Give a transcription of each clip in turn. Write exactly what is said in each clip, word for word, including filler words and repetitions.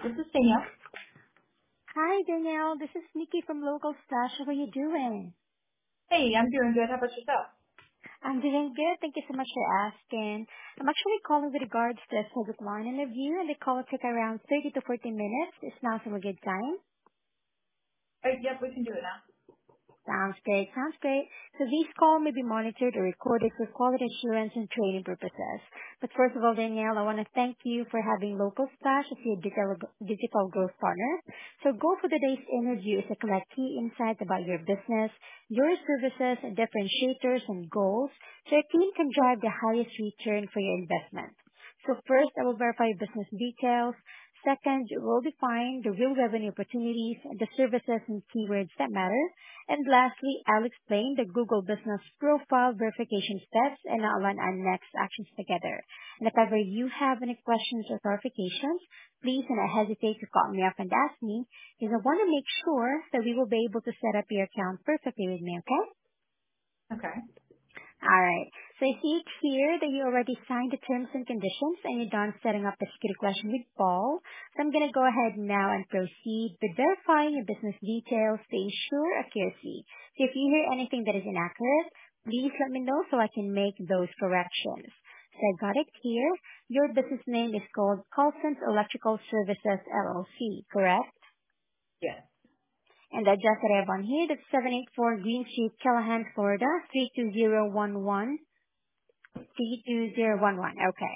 This is Danielle. Hi, Danielle. This is Nikki from Local Stash. How are you doing? Hey, I'm doing good. How about yourself? I'm doing good. Thank you so much for asking. I'm actually calling with regards to a subject line interview, and the call will take around thirty to forty minutes. Is now still a good time? Oh, yep, we can do it now. Sounds great. Sounds great. So this call may be monitored or recorded for quality assurance and training purposes. But first of all, Danielle, I want to thank you for having Local Stash as your digital, digital growth partner. So goal for today's interview is to collect key insights about your business, your services, and differentiators and goals so your team can drive the highest return for your investment. So first, I will verify business details. Second, we'll define the real revenue opportunities, the services and keywords that matter. And lastly, I'll explain the Google Business Profile verification steps and outline our next actions together. And if ever you have any questions or clarifications, please do not hesitate to call me up and ask me, because I want to make sure that we will be able to set up your account perfectly with me, okay? Okay. All right. So I see it here that you already signed the terms and conditions and you're done setting up the security question with Paul. So I'm going to go ahead now and proceed with verifying your business details to ensure accuracy. So if you hear anything that is inaccurate, please let me know so I can make those corrections. So I got it here. Your business name is called Colson's Electrical Services L L C, correct? Yes. And the address that I have on here, that's seven eighty-four Green Street, Callahan, Florida, three two zero one one. three two zero one one. Okay.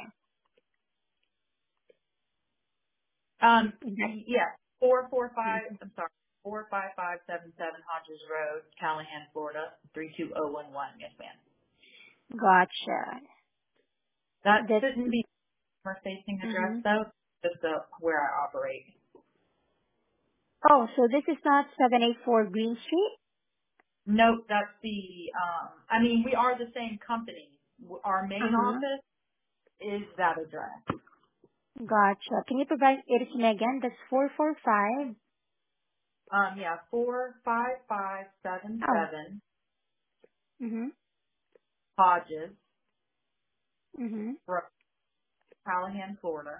Um, Is that, y- yeah, four four five. mhm. I'm sorry, four five five seven seven Hodges Road, Callahan, Florida three two zero one one. Yes, ma'am. Gotcha. That This, shouldn't be our facing address mm-hmm. though. Just the where I operate. Oh, so this is not seven eighty-four Green Street? Nope, that's the. Um, I mean, we are the same company. W- Our main Uh-huh. office is that address. Gotcha. Can you provide it to me again? That's four four five. Um, yeah, four five five seven Oh. seven Mm-hmm. Hodges Mm-hmm. Road, Callahan, Florida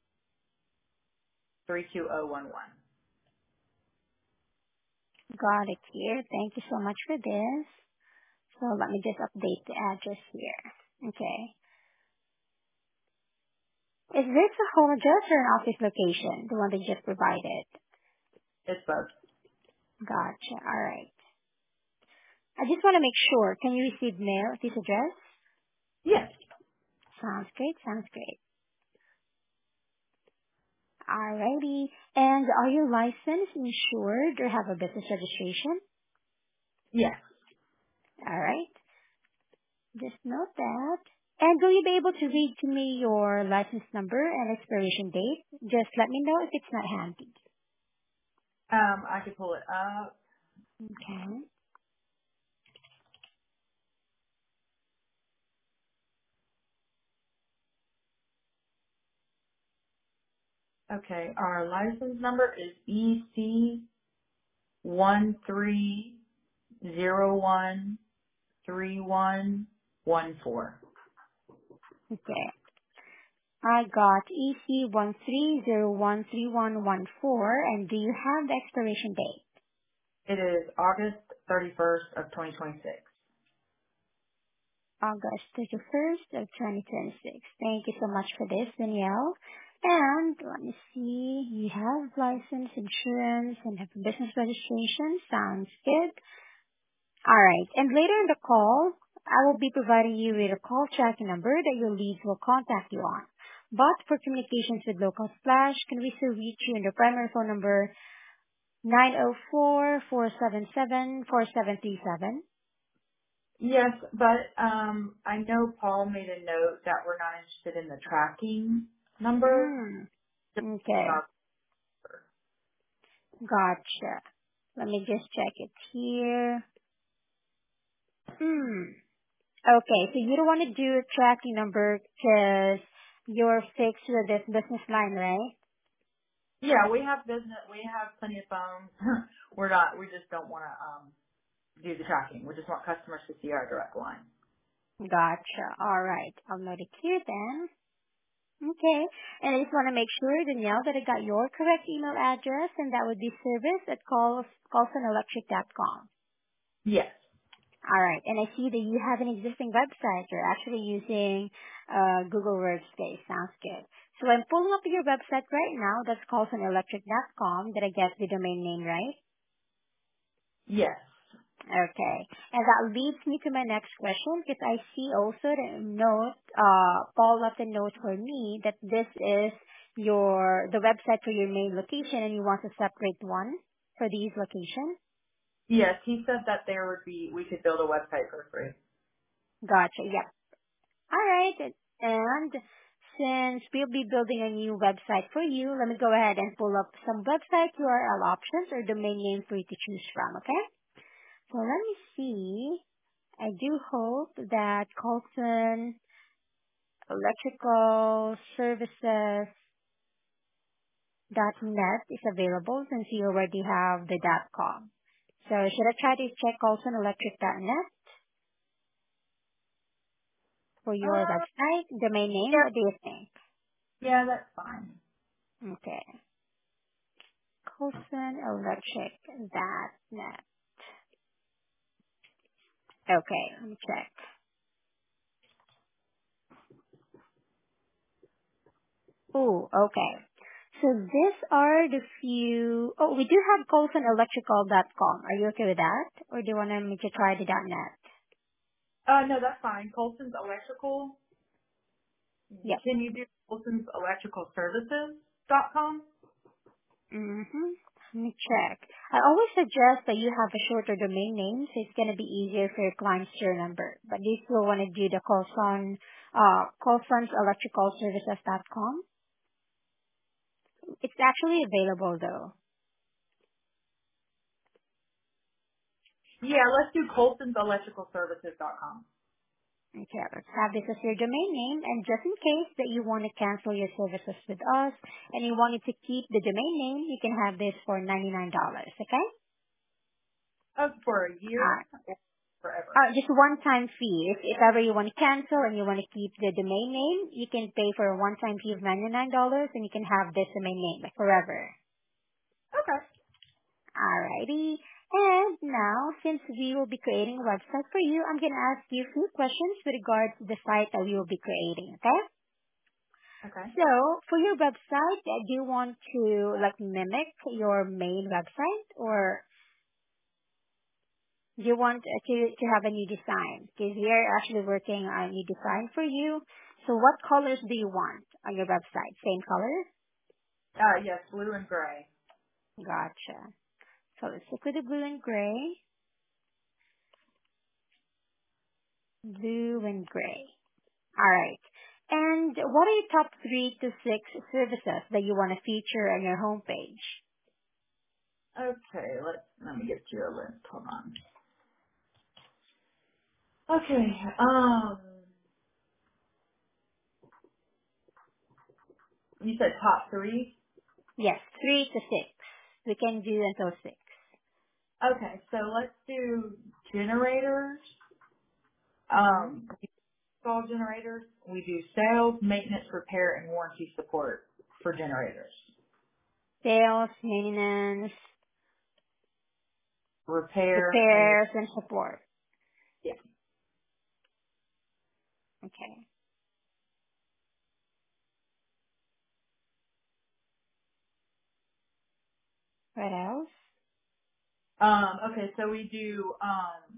three two zero one one. Got it here. Thank you so much for this. So let me just update the address here. Okay. Is this a home address or an office location? The one that you just provided? It's both. Gotcha. All right. I just want to make sure. Can you receive mail at this address? Yes. Sounds great. Sounds great. Alrighty. And are you licensed, insured, or have a business registration? Yes. Alright. Just note that. And will you be able to read to me your license number and expiration date? Just let me know if it's not handy. Um, I could pull it up. Okay. Okay. Our license number is E C one three zero one three one one four. Okay. I got E C one three zero one three one one four, and do you have the expiration date? It is August thirty-first of twenty twenty-six. August thirty-first of twenty twenty-six. Thank you so much for this, Danielle. And let me see, you have license, insurance, and have a business registration. Sounds good. All right. And later in the call, I will be providing you with a call tracking number that your leads will contact you on. But for communications with Local Splash, can we still reach you on the primary phone number nine zero four, four seven seven, four seven three seven? Yes, but um, I know Paul made a note that we're not interested in the tracking number, Mm. just in Okay. our. Gotcha. Let me just check it here. Hmm. Okay, so you don't want to do a tracking number because you're fixed with this business line, right? Yeah, we have business. We have plenty of phones. we're not. We just don't want to um, do the tracking. We just want customers to see our direct line. Gotcha. All right. I'll note it here then. Okay. And I just want to make sure, Danielle, that I got your correct email address, and that would be service at colson electric dot com. Yes. All right. And I see that you have an existing website. You're actually using uh, Google Workspace. Sounds good. So I'm pulling up your website right now. That's colson electric dot com. Did I get the domain name right? Yes. Okay. And that leads me to my next question because I see also the note, uh, Paul left a note for me that this is your, the website for your main location and you want a separate one for these locations. Yes. He said that there would be, we could build a website for free. Gotcha. Yep. All right. And since we'll be building a new website for you, let me go ahead and pull up some website U R L options or domain name for you to choose from. Okay. So let me see. I do hope that Colson electrical services dot net is available since you already have the .com. So should I try to check colson electric dot net for your Uh, website? Domain name, yeah. what do you think? Yeah, that's fine. Okay. colson electric dot net. Okay, let me check. Oh, okay. So these are the few, oh, we do have colson electrical dot com. Are you okay with that? Or do you want me to try the .net? Uh, no, that's fine. Colson's Electrical. Yep. Can you do Colson's Electrical Services dot com? Mm-hmm. Let me check. I always suggest that you have a shorter domain name so it's going to be easier for your clients to remember. But this will want to do the Colson, uh, colsons electrical services dot com. It's actually available though. Yeah, let's do Colson's Electrical Services dot com. Okay, let's have this as your domain name, and just in case that you want to cancel your services with us and you wanted to keep the domain name, you can have this for ninety-nine dollars, okay? Oh, for a year Uh, or forever? uh, just one-time fee. If, if ever you want to cancel and you want to keep the domain name, you can pay for a one-time fee of ninety-nine dollars and you can have this domain name like, forever. Okay. Alrighty. And now, since we will be creating a website for you, I'm going to ask you a few questions with regards to the site that we will be creating, okay? Okay. So, for your website, uh, do you want to like mimic your main website, or do you want uh, to to have a new design? Because we are actually working on a new design for you. So, what colors do you want on your website? Same color? Uh, yes, blue and gray. Gotcha. So let's stick with the blue and gray, blue and gray. All right. And what are your top three to six services that you want to feature on your homepage? Okay, let's, let me get you a list. Hold on. Okay, um, you said top three? Yes, three to six. We can do until six. Okay, so let's do generators. Mm-hmm. Um, we install generators. We do sales, maintenance, repair, and warranty support for generators. Sales, maintenance, Repair and, repairs, and support. yeah. Okay. What else? Um, okay, so we do, um,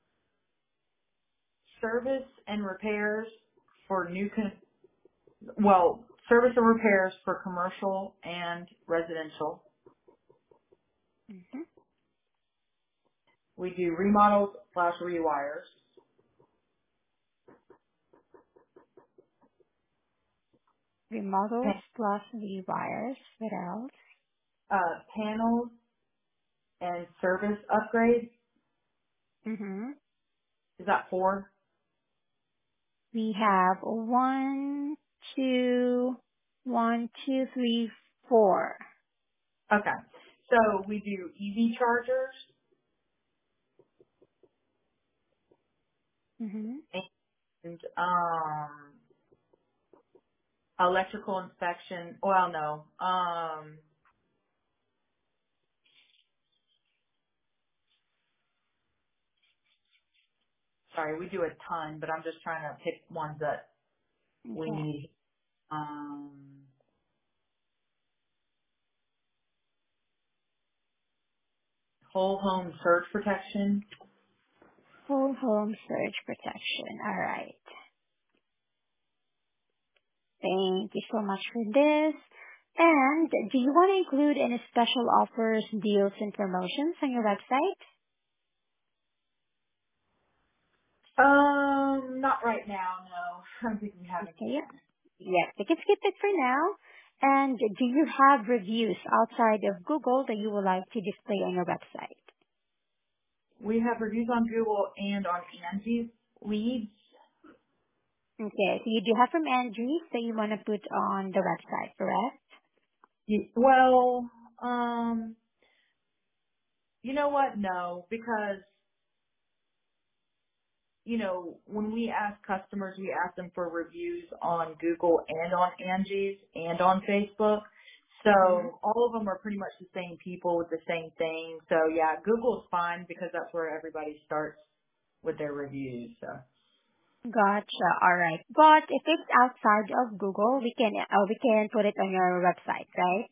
service and repairs for new, con- well, service and repairs for commercial and residential. Mm-hmm. We do remodels slash rewires, Remodels pa- plus rewires. What else? uh, panels and service upgrades. Mm-hmm. Is that four? We have one, two, one, two, three, four. Okay. So we do E V chargers Mm-hmm. and um, electrical inspection. Well, no. Um, sorry, we do a ton, but I'm just trying to pick ones that we Okay. need. Um, whole home surge protection. Whole home surge protection. All right. Thank you so much for this. And do you want to include any special offers, deals, and promotions on your website? Um, not right now. No, I don't think we have Okay, anything. yeah. Yes, we can skip it for now. And do you have reviews outside of Google that you would like to display on your website? We have reviews on Google and on Angie's Leads. Okay, so you do have from Andrew that you want to put on the website, correct? Ye- Well, um, you know what? No, because you know, when we ask customers, we ask them for reviews on Google and on Angie's and on Facebook. Mm-hmm. So all of them are pretty much the same people with the same thing. So yeah, Google's fine because that's where everybody starts with their reviews. So Gotcha. All right. But if it's outside of Google, we can uh, we can put it on your website, right?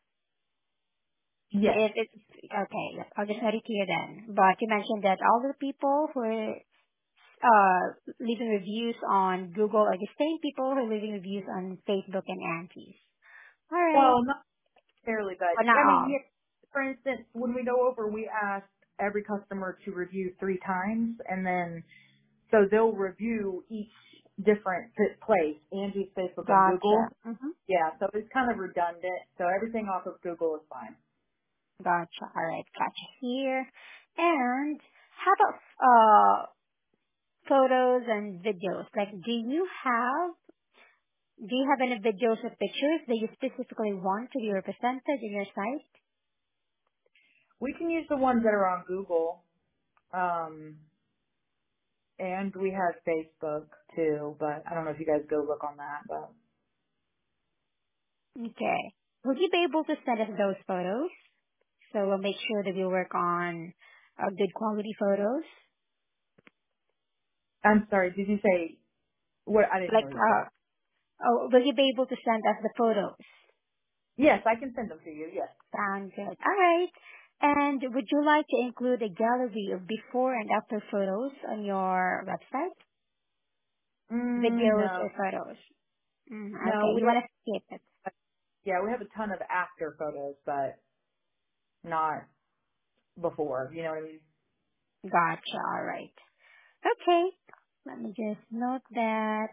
yes, If it's okay, yes, I'll just note it here then. But you mentioned that all the people who are uh, leaving reviews on Google are the same people who are leaving reviews on Facebook and Antis. All right. well, not necessarily, But but not I mean, all. yeah, for instance, when we go over, we ask every customer to review three times, and then so they'll review each different place, Angie's, Facebook, and Google. Gotcha. Mm-hmm. Yeah, so it's kind of redundant. So everything off of Google is fine. Gotcha. All right. Gotcha here. And how about uh, photos and videos? Like, do you have do you have any videos or pictures that you specifically want to be represented in your site? We can use the ones that are on Google, um, and we have Facebook too. But I don't know if you guys go look on that. But Okay. Would you be able to send us those photos? So we'll make sure that we work on uh, good quality photos. I'm sorry, did you say what? I didn't hear Like, what you said. uh, oh, will you be able to send us the photos? Yes, I can send them to you. Yes. Sound good. All right. And would you like to include a gallery of before and after photos on your website? Mm, Videos no, or photos? Mm, no, okay, we you want to skip it. have. Yeah, we have a ton of after photos, but not before. You know what I mean? Gotcha. All right. Okay. Let me just note that.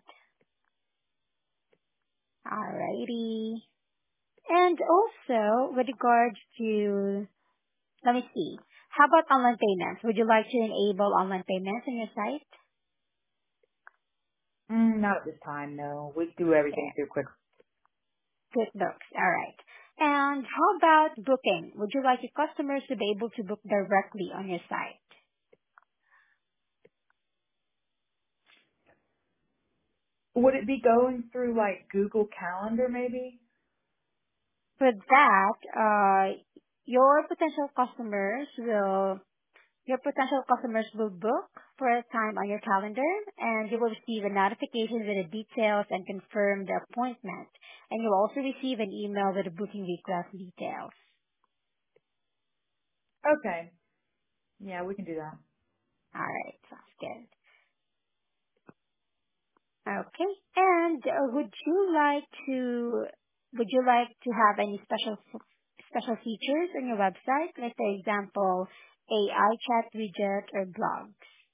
Alrighty. And also, with regards to, let me see. How about online payments? Would you like to enable online payments on your site? Mm, not at this time. No, we do everything Okay. through quick. QuickBooks. All right. And how about booking? Would you like your customers to be able to book directly on your site? Would it be going through like Google Calendar maybe? For that, uh, your potential customers will your potential customers will book for a time on your calendar, and you will receive a notification with the details and confirm the appointment. And you'll also receive an email with the booking request details. Okay. Yeah, we can do that. All right, sounds good. Okay. And uh, would you like to would you like to have any special special features on your website, like for example, A I chat widget or blogs?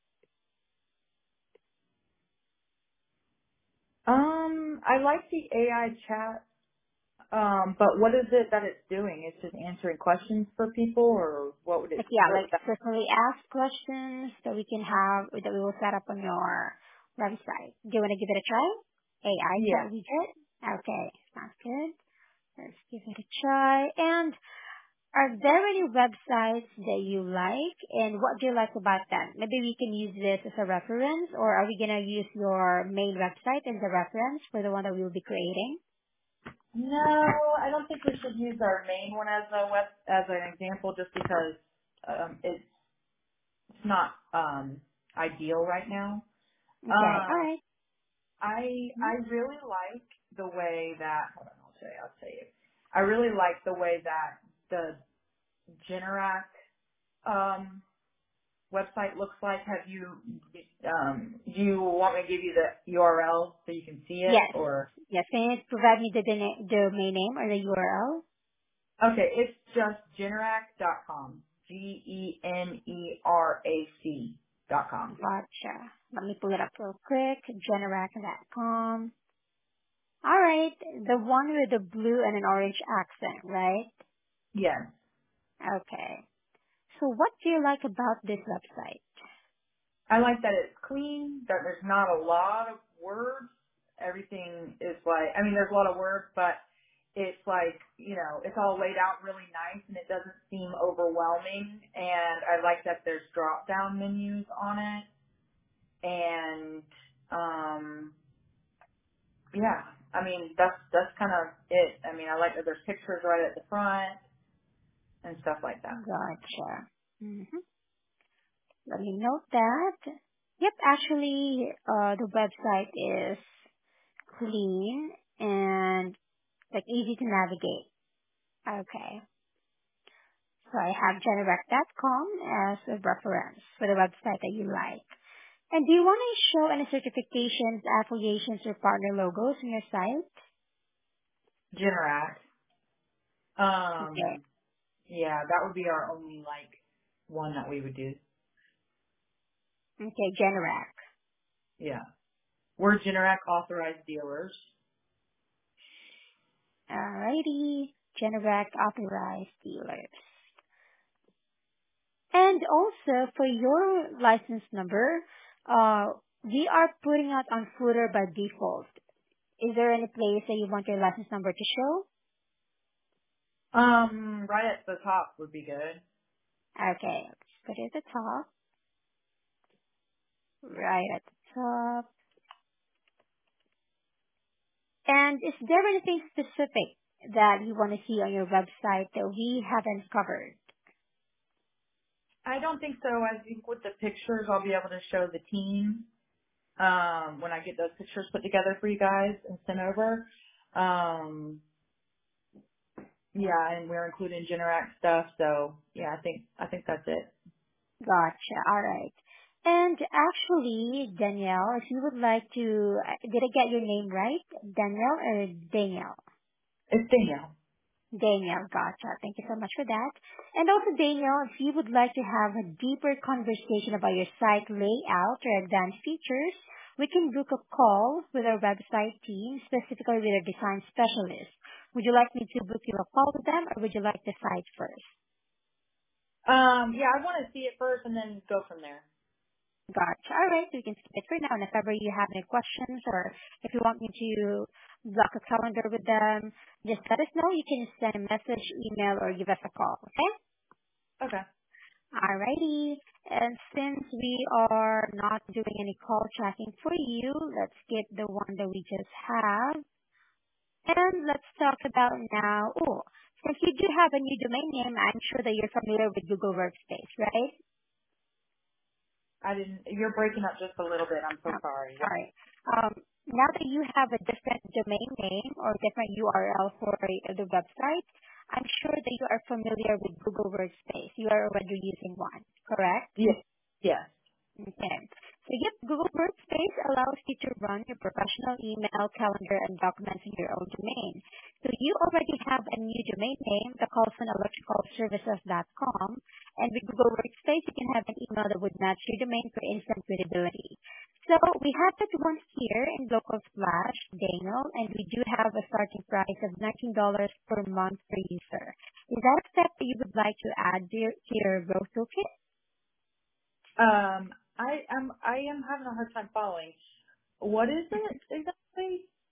Um, I like the A I chat. Um, but what is it that it's doing? It's just answering questions for people, or what would it? Like yeah, What like would that? frequently asked questions that we can have that we will set up on your website. Do you want to give it a try? A I Yeah. chat widget. Okay, sounds good. Let's give it a try. And Are there any websites that you like, and what do you like about them? Maybe we can use this as a reference, or are we gonna use your main website as a reference for the one that we will be creating? No, I don't think we should use our main one as a web as an example, just because um, it's it's not um, ideal right now. Okay, all Um, right. I I Mhm. really like the way that hold on, I'll show you. I'll tell you. I really like the way that the Generac um, website looks like. Have you um, do you want me to give you the U R L so you can see it, Yes, or yes. Can you provide me the dona- domain name or the U R L? okay? It's just generac dot com. G E N E R A C dot com. Gotcha. Let me pull it up real quick. Generac dot com. All right, the one with the blue and an orange accent, right? Yes. Okay. So what do you like about this website? I like that it's clean, that there's not a lot of words. Everything is like, I mean, there's a lot of words, but it's like, you know, it's all laid out really nice and it doesn't seem overwhelming. And I like that there's drop down menus on it. And, um, yeah, I mean, that's, that's kind of it. I mean, I like that there's pictures right at the front and stuff like that. Gotcha. hmm Let me note that. Yep, actually, uh, the website is clean and like easy to navigate. Okay. So I have generac dot com as a reference for the website that you like. And do you want to show any certifications, affiliations, or partner logos on your site? Generac. Okay. Um, yeah, that would be our only like one that we would do. Okay, Generac. Yeah. We're Generac authorized dealers. Alrighty. Generac authorized dealers. And also for your license number, uh, we are putting it on footer by default. Is there any place that you want your license number to show? Um, right at the top would be good. Okay, let's put it at the top. Right at the top. And is there anything specific that you want to see on your website that we haven't covered? I don't think so. I think with the pictures, I'll be able to show the team um, when I get those pictures put together for you guys and sent over. Um, yeah, and we're including Generac stuff, so yeah, I think I think that's it. Gotcha. All right. And actually, Danielle, if you would like to, did I get your name right? Danielle or Danielle? It's Danielle. Danielle, gotcha. Thank you so much for that. And also, Danielle, if you would like to have a deeper conversation about your site layout or advanced features, we can book a call with our website team, specifically with a design specialist. Would you like me to book you a call with them, or would you like the site first? Um, yeah, I want to see it first and then go from there. Gotcha. All right, so we can skip it for now. And if ever you have any questions, or if you want me to block a calendar with them, just let us know. You can send a message, email, or give us a call, okay? Okay. Alrighty. And since we are not doing any call tracking for you, let's skip the one that we just have. And let's talk about now. Oh, since you do have a new domain name, I'm sure that you're familiar with Google Workspace, right? I didn't. You're breaking up just a little bit. I'm so Um, sorry. all right. Um, now that you have a different domain name or different U R L for the website, I'm sure that you are familiar with Google Workspace. You are already using one, correct? Yes. Yes. Okay. So yep, Google Workspace allows you to run your professional email, calendar, and documents in your own domain. So you already have a new domain name, the Colson Electrical Services dot com, and with Google Workspace, you can have an email that would match your domain for instant visibility. So we have that one here in Local Splash, Daniel, and we do have a starting price of nineteen dollars per month per user. Is that a step that you would like to add to your, to your growth toolkit? Um, I am. I am having a hard time following. What is it exactly?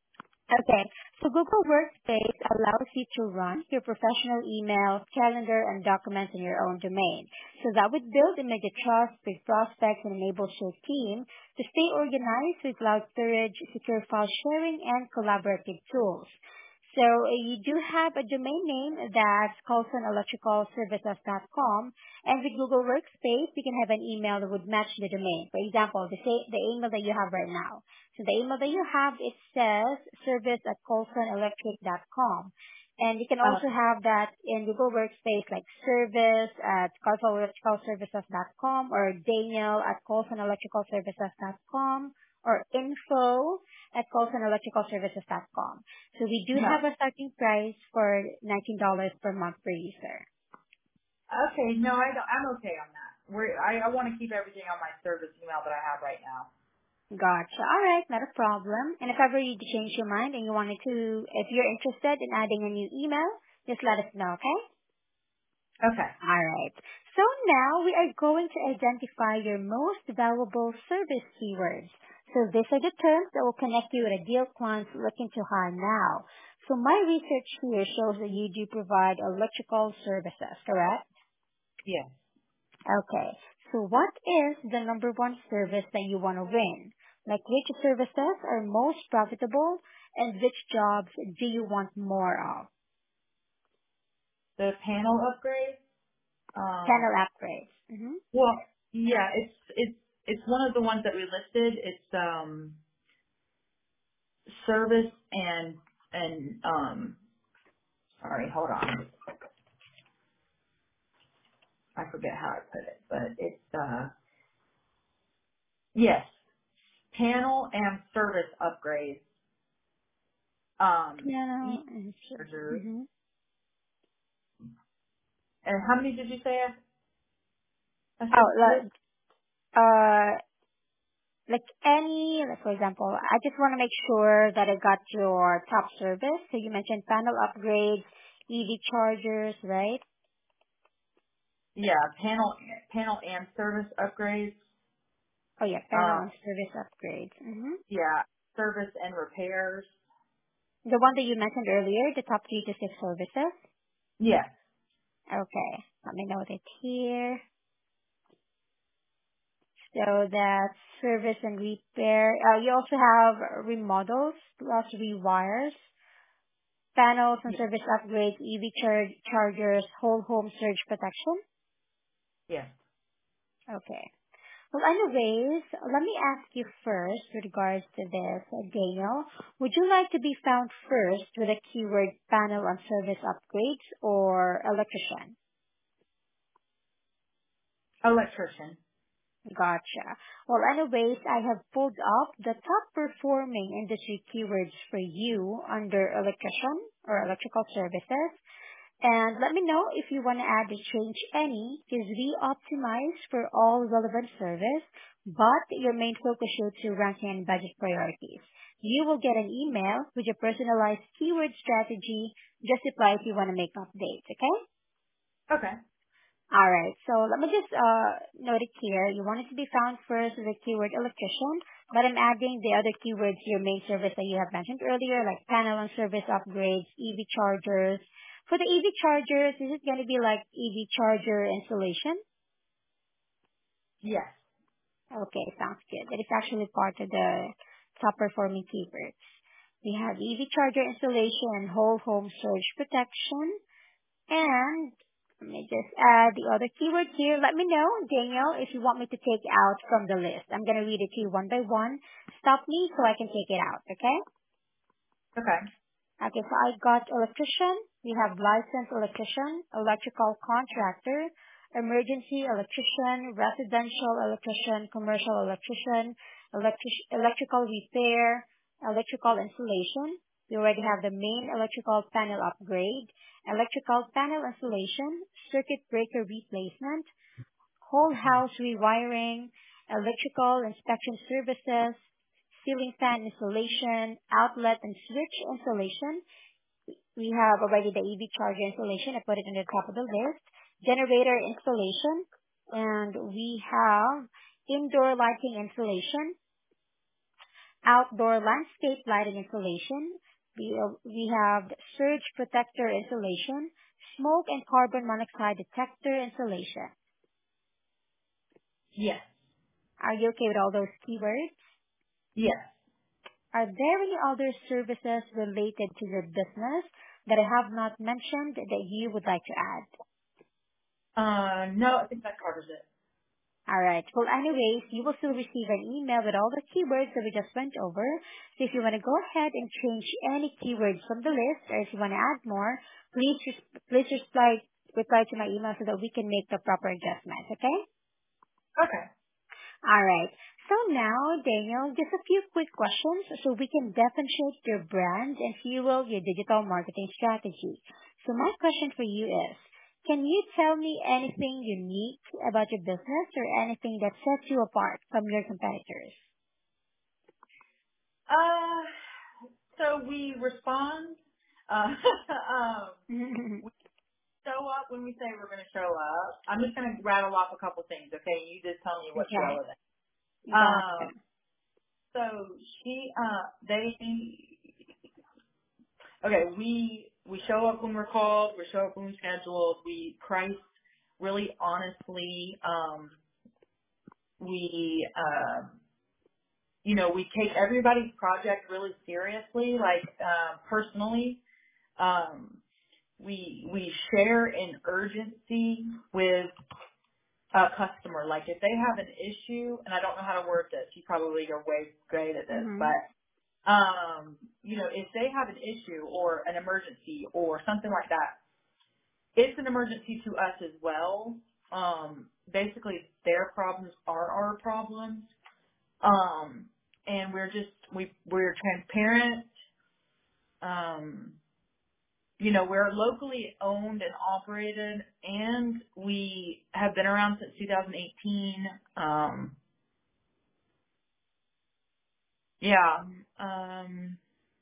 Okay. So Google Workspace allows you to run your professional email, calendar, and documents in your own domain. So that would build immediate trust with prospects and enables your team to stay organized with cloud storage, secure file sharing, and collaborative tools. So uh, you do have a domain name that's colson electrical services dot com, and with Google Workspace, you can have an email that would match the domain. For example, the, sa- the email that you have right now. So the email that you have, it says service at colson electric dot com. And you can Uh, also have that in Google Workspace like service at colson electrical services dot com or Daniel at colson electrical services dot com or info at colson electrical services dot com. So we do no. have a starting price for nineteen dollars per month per user. Okay, no, I don't, I'm okay on that. We're, I, I want to keep everything on my service email that I have right now. Gotcha. All right, not a problem. And if ever you change your mind and you wanted to, if you're interested in adding a new email, just let us know, okay? Okay. All right. So now we are going to identify your most valuable service keywords. So these are the terms that will connect you with ideal clients looking to hire now. So my research here shows that you do provide electrical services, correct? Yes. Okay. So what is the number one service that you want to win? Like which services are most profitable and which jobs do you want more of? The panel upgrade. Um, Panel upgrades. Mm-hmm. well, yeah, it's it's it's one of the ones that we listed. It's um service and and um sorry, hold on. I forget how I put it, but it's uh yes, panel and service upgrades. Um, Piano e and ser- chargers. mm-hmm. And how many did you say I, I Oh, should list? like, uh, like any, like for example, I just want to make sure that I got your top service. So you mentioned panel upgrades, E V chargers, right? Yeah, panel panel and service upgrades. Oh yeah, panel Uh, and service upgrades. Mm-hmm. yeah, service and repairs. The one that you mentioned earlier, the top three to six services. Yes, Okay, let me note it here. So that's service and repair. Uh, you also have remodels plus rewires, panels and yes, service upgrades, E V char- chargers, whole home surge protection. yes. Okay. Well, anyways, let me ask you first with regards to this, uh, Daniel. Would you like to be found first with a keyword panel on service upgrades or electrician? Electrician. Gotcha. Well, anyways, I have pulled up the top performing industry keywords for you under electrician or electrical services. And let me know if you want to add or change any, because we optimize for all relevant service, but your main focus should to ranking and budget priorities. You will get an email with your personalized keyword strategy. Just apply if you want to make updates, okay? Okay. All right. So let me just uh, note it here. You want it to be found first with the keyword electrician, but I'm adding the other keywords to your main service that you have mentioned earlier, like panel and service upgrades, E V chargers. For the E V chargers, is it going to be like E V charger installation? Yes. Okay, sounds good. That is actually part of the top performing keywords. We have E V charger installation and whole home surge protection. And let me just add the other keywords here. Let me know, Daniel, if you want me to take out from the list. I'm going to read it to you one by one. Stop me so I can take it out, okay? Okay. Okay, so I got electrician. We have licensed electrician, electrical contractor, emergency electrician, residential electrician, commercial electrician, electric- electrical repair, electrical installation. We already have the main electrical panel upgrade, electrical panel installation, circuit breaker replacement, whole house rewiring, electrical inspection services, ceiling fan installation, outlet and switch installation. We have already the E V charger installation. I put it in the top of the list. Generator installation. And we have indoor lighting installation, outdoor landscape lighting installation, We, we have surge protector installation, smoke and carbon monoxide detector installation. Yes. Are you okay with all those keywords? Yes. Are there any other services related to your business that I have not mentioned that you would like to add? Uh, no, I think that covers it. All right. Well, anyways, you will still receive an email with all the keywords that we just went over. So if you want to go ahead and change any keywords from the list, or if you want to add more, please just, please just reply, reply to my email so that we can make the proper adjustments, okay? Okay. All right. So now, Daniel, just a few quick questions so we can differentiate your brand and fuel your digital marketing strategy. So my question for you is, can you tell me anything unique about your business or anything that sets you apart from your competitors? Uh, so we respond. Uh, um, we show up when we say we're going to show up. I'm just going to rattle off a couple things, okay? You just tell me what's Okay. relevant. Gotcha. Um, so she, uh, they, okay, we we show up when we're called. We show up when we're scheduled. We price really honestly. Um, we, um, you know, we take everybody's project really seriously, like uh, personally. Um, we we share an urgency with a customer. Like if they have an issue, and I don't know how to word this, you probably are way great at this, Mm-hmm. but um, you know, if they have an issue or an emergency or something like that, it's an emergency to us as well. Um, basically, their problems are our problems, um, and we're just we we're transparent. Um, you know, we're locally owned and operated, and we have been around since two thousand eighteen. Um, yeah, um,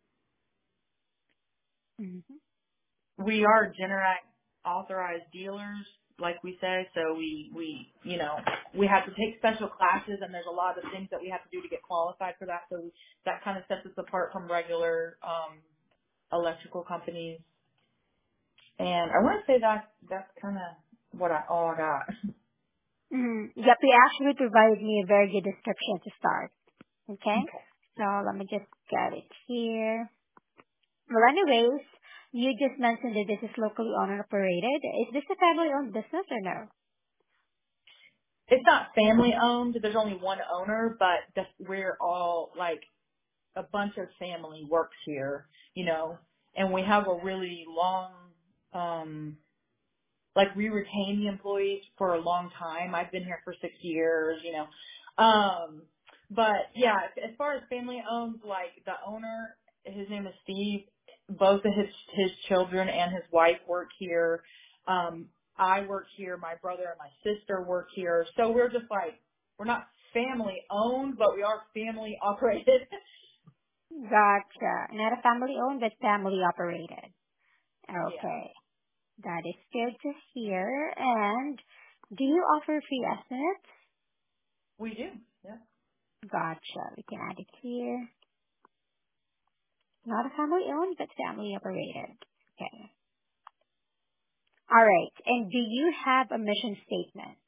Mm-hmm. we are Generac authorized dealers, like we say. So we, we, you know, we have to take special classes, and there's a lot of things that we have to do to get qualified for that. So that kind of sets us apart from regular um, electrical companies. And I want to say that that's kind of what I all I got. Mm-hmm. Yep, you actually provided me a very good description to start. Okay? Okay. So let me just get it here. Well, anyways, you just mentioned that this is locally owned and operated. Is this a family-owned business or no? It's not family owned. There's only one owner, but the, we're all like a bunch of family works here, you know, and we have a really long, um, like we retain the employees for a long time. I've been here for six years, you know. Um, but yeah, as far as family owned, like the owner, his name is Steve. Both of his his children and his wife work here. Um, I work here. My brother and my sister work here. So we're just like we're not family owned, but we are family operated. Gotcha. Not a family-owned, but family-operated. Yeah, Okay. That is good to hear. And do you offer free estimates? we do. Yeah. Gotcha. We can add it here. Not a family-owned, but family-operated. Okay. All right. And do you have a mission statement?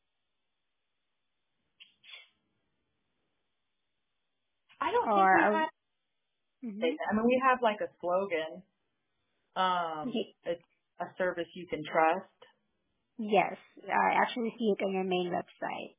I don't think we Or, have. mm-hmm. I mean, we have like a slogan. Um, it's a service you can trust. Yes, I actually see it on your main website.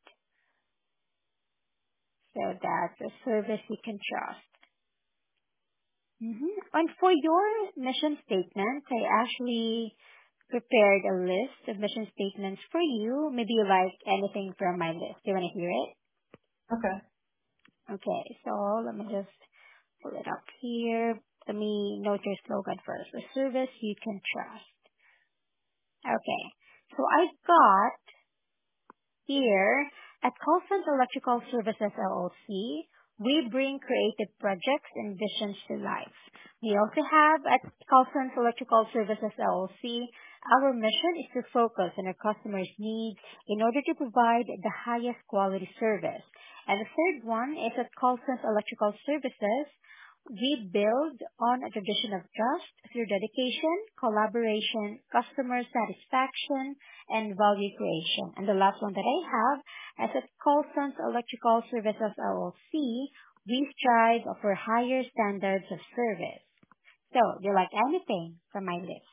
So that's a service you can trust. Mm-hmm. And for your mission statement, I actually prepared a list of mission statements for you. Maybe you like anything from my list. Do you want to hear it? Okay. Okay, so let me just pull it up here. Let me note your slogan first. A service you can trust. Okay, so I got here, at Colson Electrical Services L L C, we bring creative projects and visions to life. We also have at Colson Electrical Services L L C, our mission is to focus on our customers' needs in order to provide the highest quality service. And the third one is at Colson Electrical Services, We build on a tradition of trust through dedication, collaboration, customer satisfaction, and value creation. And the last one that I have is at Colson's Electrical Services L L C, we strive for higher standards of service. So, do you like anything from my list?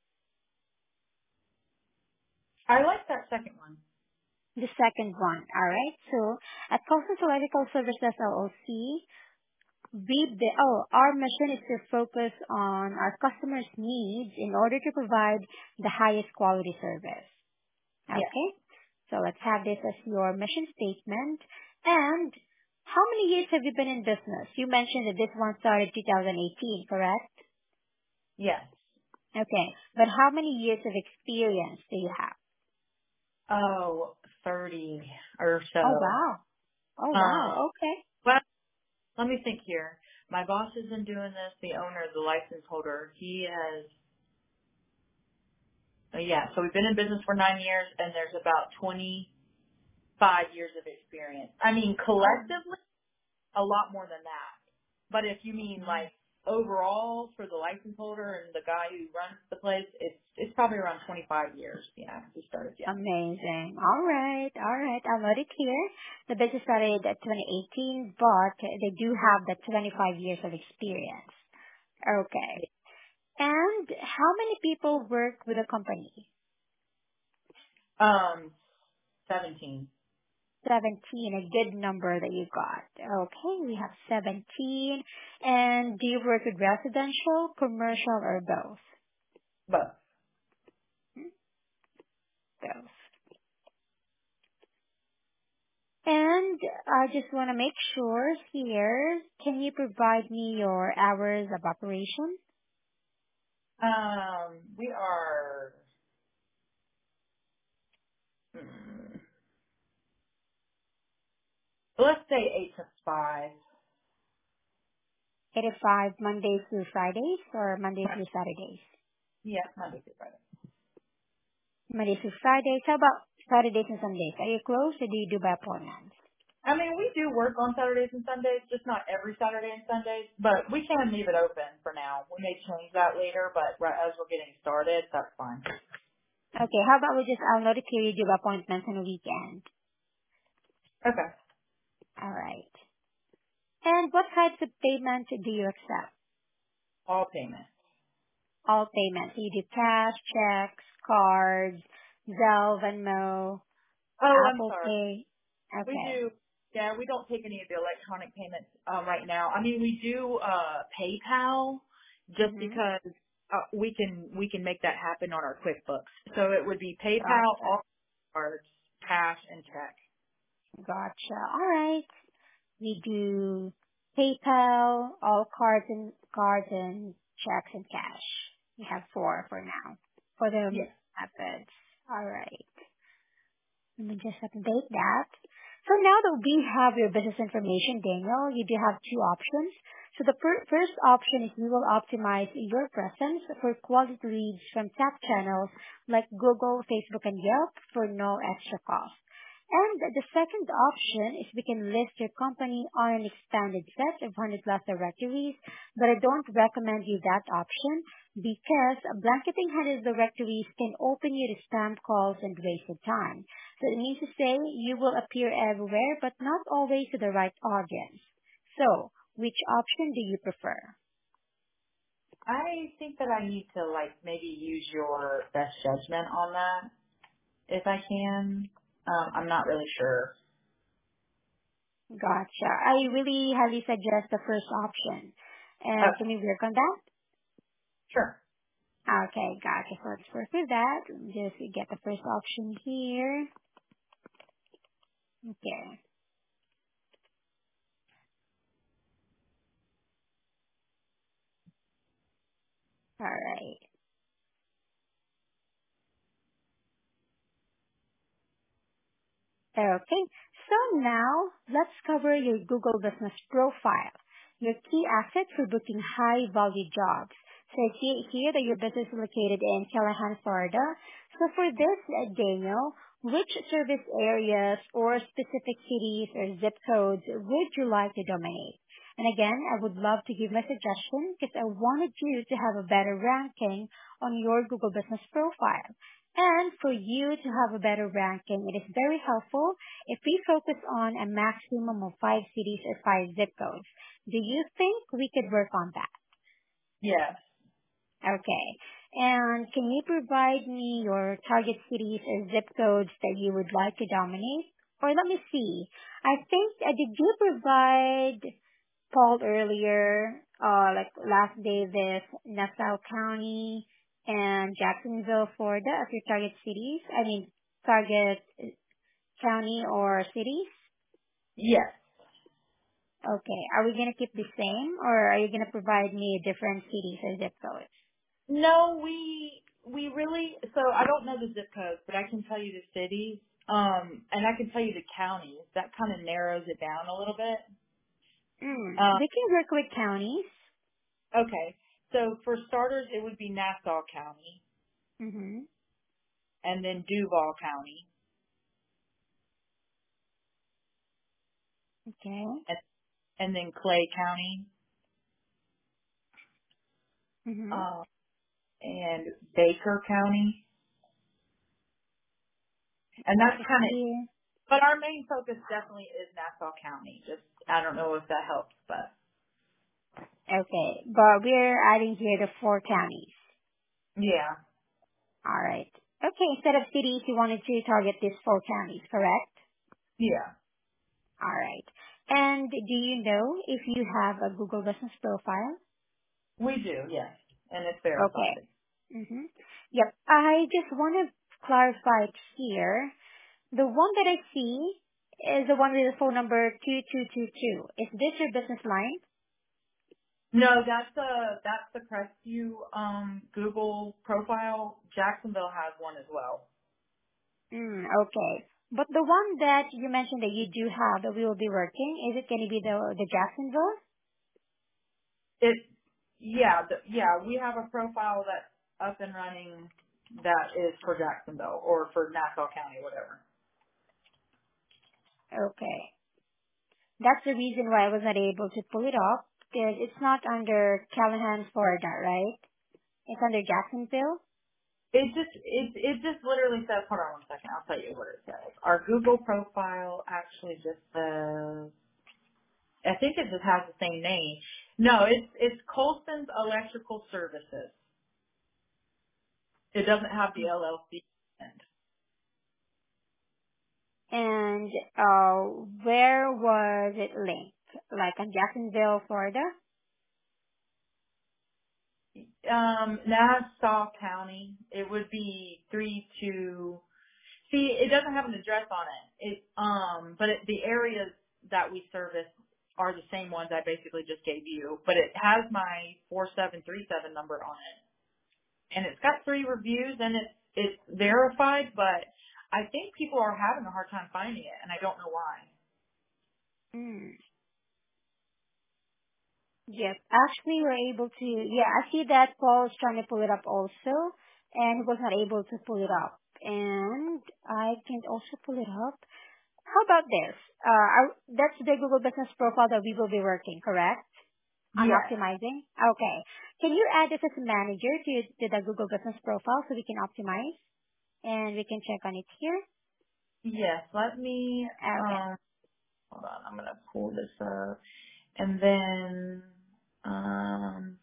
I like that second one. The second one, alright? So, at Colson's Electrical Services L L C, we, the, oh, our mission is to focus on our customers' needs in order to provide the highest quality service. Yes. Okay? So let's have this as your mission statement. And how many years have you been in business? You mentioned that this one started two thousand eighteen, correct? Yes. Okay. But how many years of experience do you have? Oh, thirty or Oh, so. wow. Oh, Uh, wow. Okay. well, let me think here. My boss has been doing this. The owner, the license holder, he has, uh, yeah, so we've been in business for nine years and there's about twenty-five years of experience. I mean, Oh, collectively, a lot more than that. But if you mean mm, like overall for the license holder and the guy who runs the place, it's, it's probably around twenty-five years. Yeah, we started, yeah. amazing. All right. All right. I'll note it here. The business started at twenty eighteen, but they do have the twenty-five years of experience. Okay. And how many people work with the company? Um, seventeen. seventeen, a good number that you got. Okay, we have seventeen. And do you work with residential, commercial, or both? But, Both. And I just want to make sure here, can you provide me your hours of operation? um, we are, mm, let's say eight to five. eight to five Mondays through Fridays or Mondays through Saturdays? Yeah, Monday through Friday. Mondays through Fridays. How about Saturdays and Sundays? Are you closed or do you do by appointments? I mean, we do work on Saturdays and Sundays, just not every Saturday and Sundays, but we can leave it open for now. We may change that later, but right as we're getting started, that's fine. Okay, how about we just, I'll note it here, you do appointments on a weekend. Okay. Alright. And what types of payment do you accept? All payments. All payments. You do cash, checks, cards, Zelle, Venmo, Oh, I'm Apple sorry. Pay. We Okay. do, yeah, we don't take any of the electronic payments um, right now. I mean, we do uh, PayPal just Mm-hmm. because uh, we can we can make that happen on our QuickBooks. So it would be PayPal, Gotcha. all cards, cash, and check. Gotcha. Alright. We do PayPal, all cards and cards and checks and cash. We have four for now. For the Yes. methods. Alright. Let me just update that. So now that we have your business information, Daniel, you do have two options. So the fir- first option is we will optimize your presence for quality leads from top channels like Google, Facebook, and Yelp for no extra cost. And the second option is we can list your company on an expanded set of one hundred plus directories, but I don't recommend you that option because blanketing one hundred directories can open you to spam calls and wasted time. So it means to say you will appear everywhere, but not always to the right audience. So, which option do you prefer? I think that I need to like maybe use your best judgment on that if I can. Um, I'm not really sure. Gotcha. I really highly suggest the first option. And can Okay, we work on that? sure. Okay, gotcha. So let's work with that. Just get the first option here. Okay. All right. Okay. So now let's cover your Google Business Profile, your key asset for booking high value jobs. So I see here that your business is located in Callahan, Florida. So for this, uh, Daniel, which service areas or specific cities or zip codes would you like to dominate? And again, I would love to give my suggestion because I wanted you to have a better ranking on your Google Business Profile. And for you to have a better ranking, it is very helpful if we focus on a maximum of five cities or five zip codes. Do you think we could work on that? Yes. Okay. And can you provide me your target cities or zip codes that you would like to dominate? Or let me see. I think, uh, did you provide Paul earlier, uh, like Las Vegas, Nassau County, and Jacksonville, Florida as your target cities? I mean, target county or cities? Yes. Okay. Are we going to keep the same or are you going to provide me different cities or zip codes? No, we we really. So I don't know the zip codes, but I can tell you the cities. Um, and I can tell you the counties. That kind of narrows it down a little bit. Mm, Um, we can work with counties. okay. So for starters, it would be Nassau County, Mm-hmm. and then Duval County, Okay. and, and then Clay County, Mm-hmm. uh, and Baker County, and that's Baker kind of. here. But our main focus definitely is Nassau County. Just I don't know if that helps, but Okay. But we're adding here the four counties. yeah, All right. Okay. Instead of cities, you wanted to target these four counties, correct? yeah, All right. And do you know if you have a Google Business Profile? we do, yes, and it's Okay. verified. Mm-hmm. Yep. I just want to clarify it here. The one that I see is the one with the phone number two two two two. Is this your business line? No, that's the that's the Crestview um, Google profile. Jacksonville has one as well. Mm, okay. But the one that you mentioned that you do have that we will be working, is it going to be the the Jacksonville? It, yeah, the, yeah, we have a profile that's up and running that is for Jacksonville or for Nassau County, whatever. Okay. That's the reason why I was not able to pull it up because it's not under Callahan, Florida, right? It's under Jacksonville. It just it it just literally says. Hold on one second. I'll tell you what it says. Our Google profile actually just says. I think it just has the same name. No, it's it's Colson's Electrical Services. It doesn't have the L L C. end. And uh, where was it linked? Like on Jacksonville, Florida? Um, Nassau County. It would be three two. See, it doesn't have an address on it. It um, but it, the areas that we service are the same ones I basically just gave you. But it has my four seven three seven number on it, and it's got three reviews, and it's it's verified. But I think people are having a hard time finding it, and I don't know why. Hmm. Yes, actually we're able to, yeah, I see that Paul is trying to pull it up also, and he was not able to pull it up. And I can also pull it up. How about this? Uh, our- that's the Google Business Profile that we will be working, correct? On Yes, optimizing? Okay. Can you add this as a manager to, to the Google Business Profile so we can optimize and we can check on it here? yes. Let me Okay. um, hold on. I'm gonna pull this up, and then um.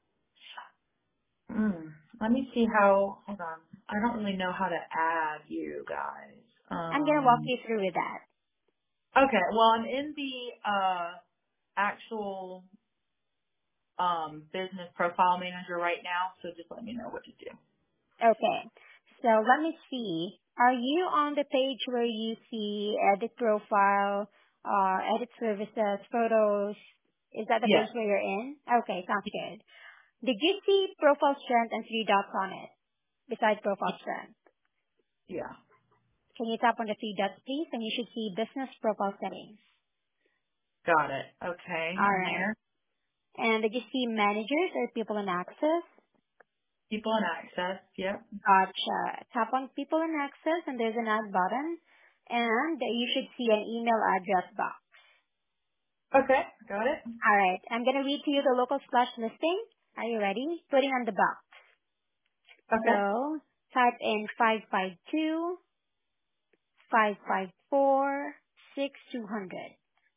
Mm, let me see how. Hold on. I don't really know how to add you guys. I'm going to walk Um. you through with that. Okay. Well, I'm in the uh actual um business profile manager right now, so just let me know what to do. Okay. So let me see. Are you on the page where you see edit profile, uh, edit services, photos? Is that the page Yes. where you're in? Okay, sounds good. Did you see profile strength and three dots on it besides profile strength? Yeah. Can you tap on the three dots, please? And you should see business profile settings. Got it. Okay. All I'm right. there. And did you see managers or people in access? People and access. Yep. Gotcha. Tap on people in access and there's an add button and you should see an email address box. Okay, got it. All right. I'm going to read to you the local splash listing. Are you ready? Putting on the box. Okay. So type in five five two, five five four, six two hundred.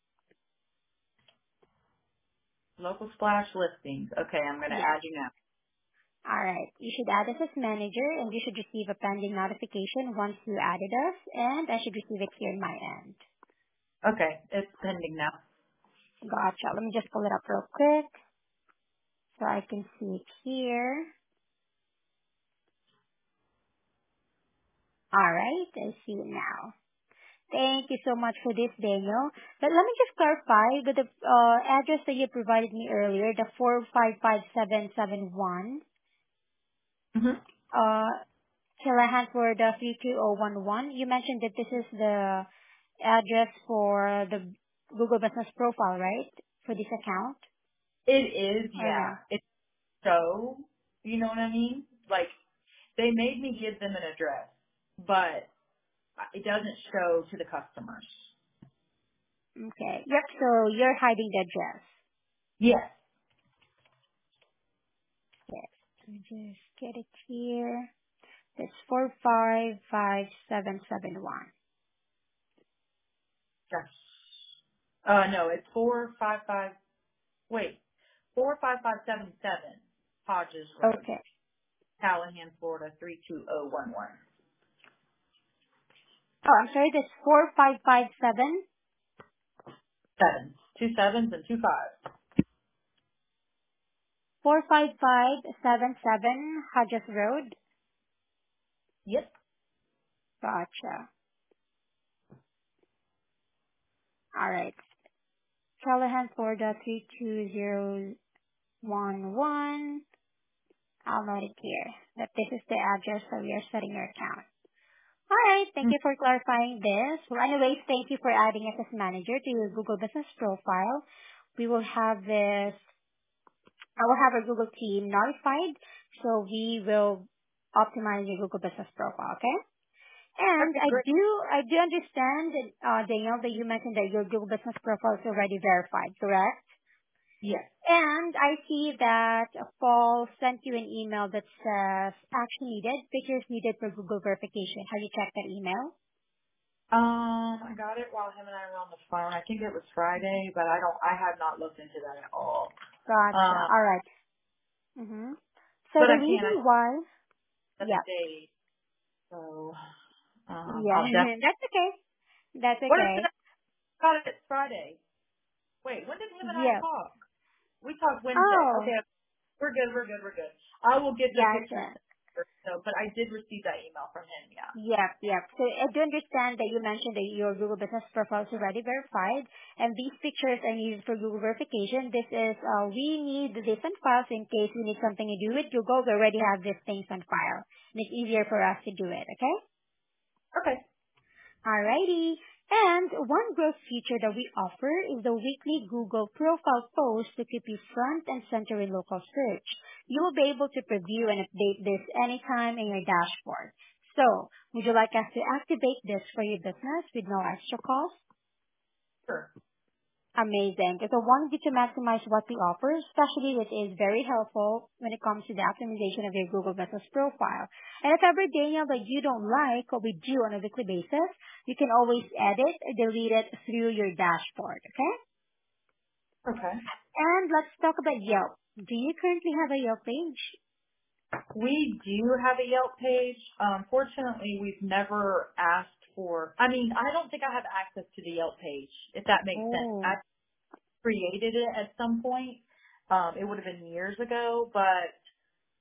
Local splash listings. Okay, I'm going to Yes. add you now. All right. You should add us as manager, and you should receive a pending notification once you added us, and I should receive it here on my end. Okay, it's pending now. Gotcha. Let me just pull it up real quick so I can see it here. All right. I see it now. Thank you so much for this, Daniel. But let me just clarify with the uh, address that you provided me earlier, the four five five seven seven one, hmm uh, Callahan for the three two zero one one. You mentioned that this is the address for the Google Business Profile, right? For this account, It is, or yeah. no? It's so, you know what I mean? Like, they made me give them an address, but it doesn't show to the customers. Okay. Yep. So you're hiding the address. Yes. Yes. Let me just get it here. It's four five five seven seven one. Yes. Uh, no, it's four five five. Wait, four five five seven seven Hodges Road, Okay. Callahan, Florida three two zero one one. Oh, I'm sorry. That's four five five seven Seven. Two sevens and two fives. four five five seven seven Hodges Road. Yep. Gotcha. All right. Callahan, Florida three two zero one one. I'll note it here that this is the address that we are setting your account. All right. Thank Mm. you for clarifying this. Well, anyways, thank you for adding us as manager to your Google Business Profile. We will have this I will have our Google team notified, so we will optimize your Google Business Profile, okay? And Okay, I great. do, I do understand, uh, Danielle, that you mentioned that your Google Business Profile is already verified, correct? Yes. And I see that Paul sent you an email that says action needed, pictures needed for Google verification. Have you checked that email? Um, I got it while him and I were on the phone. I think it was Friday, but I don't. I have not looked into that at all. Gotcha. Um, All right. Mm-hmm. So but the I can. I reason why, set the yeah, date. So, um, yeah, I'll definitely. that's okay. That's What is okay. it? I got it Friday. Wait, when did him and I Yeah. talk? We talked Wednesday. Oh, Okay, we're good. We're good. We're good. I will get the pictures. gotcha. So, but I did receive that email from him. Yeah. Yep, yep. So I do understand that you mentioned that your Google Business Profile is already verified, and these pictures are needed for Google verification. This is, uh, we need this on file so in case we need something to do with Google. We already have these things on file, and it's easier for us to do it, okay? Okay. Alrighty. And one growth feature that we offer is the weekly Google profile post to keep you front and center in local search. You will be able to preview and update this anytime in your dashboard. So, would you like us to activate this for your business with no extra cost? Sure. Amazing. Because I wanted you to maximize what we offer, especially which is very helpful when it comes to the optimization of your Google Business Profile. And if ever, Daniel, that you don't like what we do on a weekly basis, you can always edit or delete it through your dashboard, okay? Okay. And let's talk about Yelp. Do you currently have a Yelp page? We do have a Yelp page. Um, fortunately, we've never asked for. I mean, I don't think I have access to the Yelp page, if that makes sense. I Oh. created it at some point. Um, it would have been years ago, but